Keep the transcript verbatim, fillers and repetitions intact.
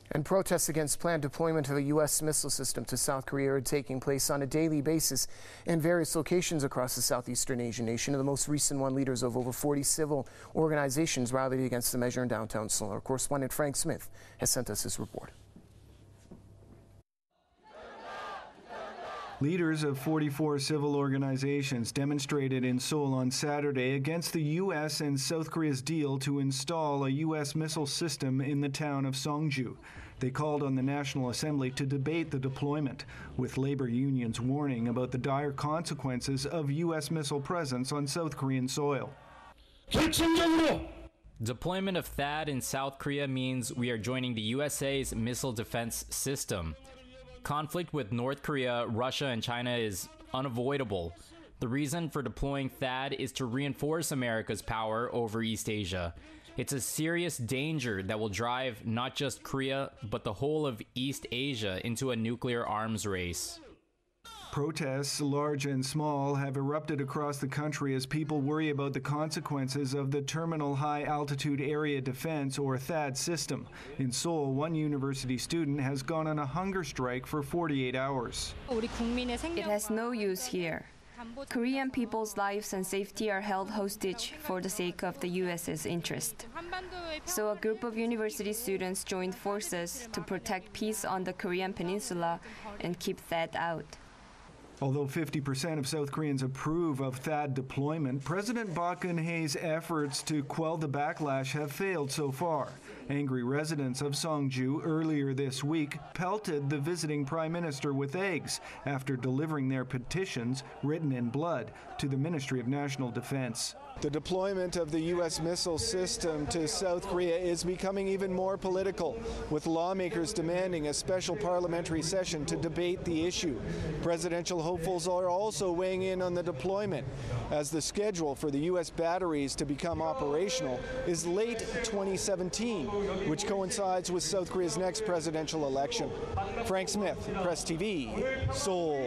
And protests against planned deployment of a U S missile system to South Korea are taking place on a daily basis in various locations across the southeastern Asian nation. In the most recent one, leaders of over forty civil organizations rallied against the measure in downtown Seoul. Our correspondent Frank Smith has sent us this report. Leaders of forty-four civil organizations demonstrated in Seoul on Saturday against the U S and South Korea's deal to install a U S missile system in the town of Songju. They called on the National Assembly to debate the deployment, with labor unions warning about the dire consequences of U S missile presence on South Korean soil. Deployment of THAAD in South Korea means we are joining the U S A's missile defense system. Conflict with North Korea, Russia, and China is unavoidable. The reason for deploying THAAD is to reinforce America's power over East Asia. It's a serious danger that will drive not just Korea, but the whole of East Asia into a nuclear arms race. Protests, large and small, have erupted across the country as people worry about the consequences of the Terminal High Altitude Area Defense, or THAAD, system. In Seoul, one university student has gone on a hunger strike for forty-eight hours. It has no use here. Korean people's lives and safety are held hostage for the sake of the U S's interest. So a group of university students joined forces to protect peace on the Korean peninsula and keep THAAD out. Although fifty percent of South Koreans approve of THAAD deployment, President Park Geun-hye's efforts to quell the backlash have failed so far. Angry residents of Songju earlier this week pelted the visiting prime minister with eggs after delivering their petitions, written in blood, to the Ministry of National Defense. The deployment of the U S missile system to South Korea is becoming even more political, with lawmakers demanding a special parliamentary session to debate the issue. Presidential hopefuls are also weighing in on the deployment, as the schedule for the U S batteries to become operational is late twenty seventeen, which coincides with South Korea's next presidential election. Frank Smith, Press T V, Seoul.